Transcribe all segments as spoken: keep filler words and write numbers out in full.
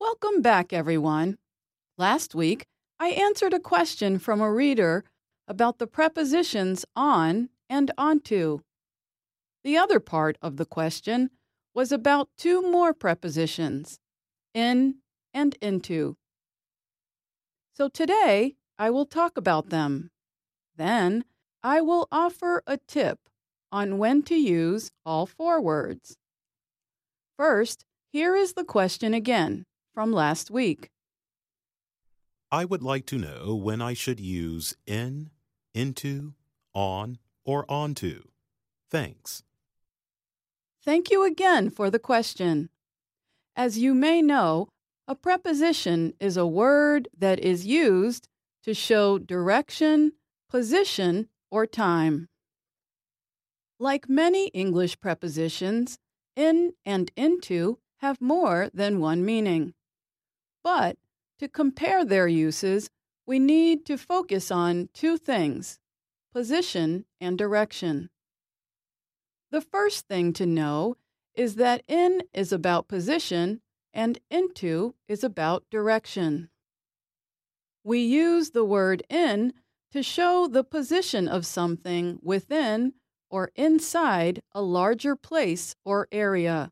Welcome back, everyone. Last week, I answered a question from a reader about the prepositions on and onto. The other part of the question was about two more prepositions, in and into. So today, I will talk about them. Then, I will offer a tip on when to use all four words. First, here is the question again from last week. I would like to know when I should use in, into, on, or onto. Thanks. Thank you again for the question. As you may know, a preposition is a word that is used to show direction, position, or time. Like many English prepositions, in and into have more than one meaning. But to compare their uses, we need to focus on two things, position and direction. The first thing to know is that in is about position and into is about direction. We use the word in to show the position of something within or inside a larger place or area.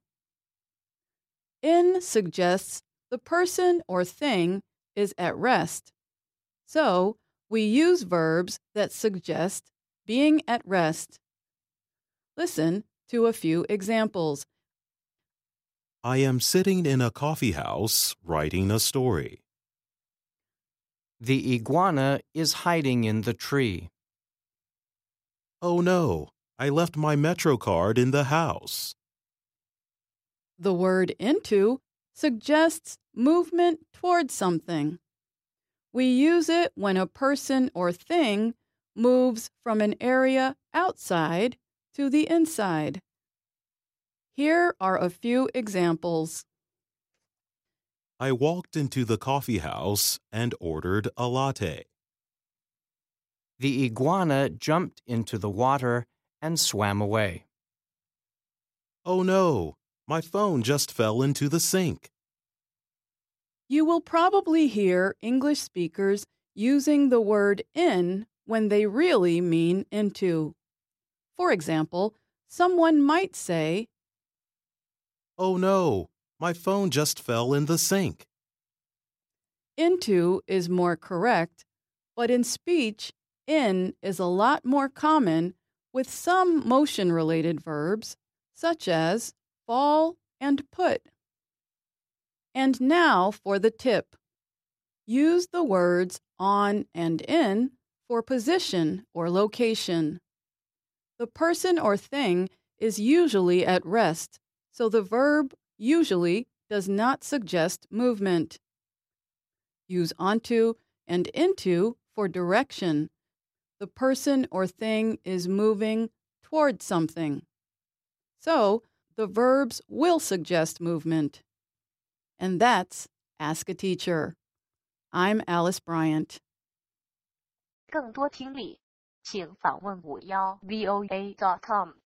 In suggests the person or thing is at rest. So, we use verbs that suggest being at rest. Listen to a few examples. I am sitting in a coffee house writing a story. The iguana is hiding in the tree. Oh no, I left my Metro card in the house. The word into suggests movement towards something. We use it when a person or thing moves from an area outside to the inside. Here are a few examples. I walked into the coffee house and ordered a latte. The iguana jumped into the water and swam away. Oh no, my phone just fell into the sink. You will probably hear English speakers using the word in when they really mean into. For example, someone might say, Oh no, my phone just fell in the sink. Into is more correct, but in speech, in is a lot more common with some motion-related verbs, such as fall and put. And now for the tip. Use the words on and in for position or location. The person or thing is usually at rest, so the verb usually does not suggest movement. Use onto and into for direction. The person or thing is moving toward something. So, the verbs will suggest movement. And that's Ask a Teacher. I'm Alice Bryant. 更多听力，请访问五幺 V O A dot com。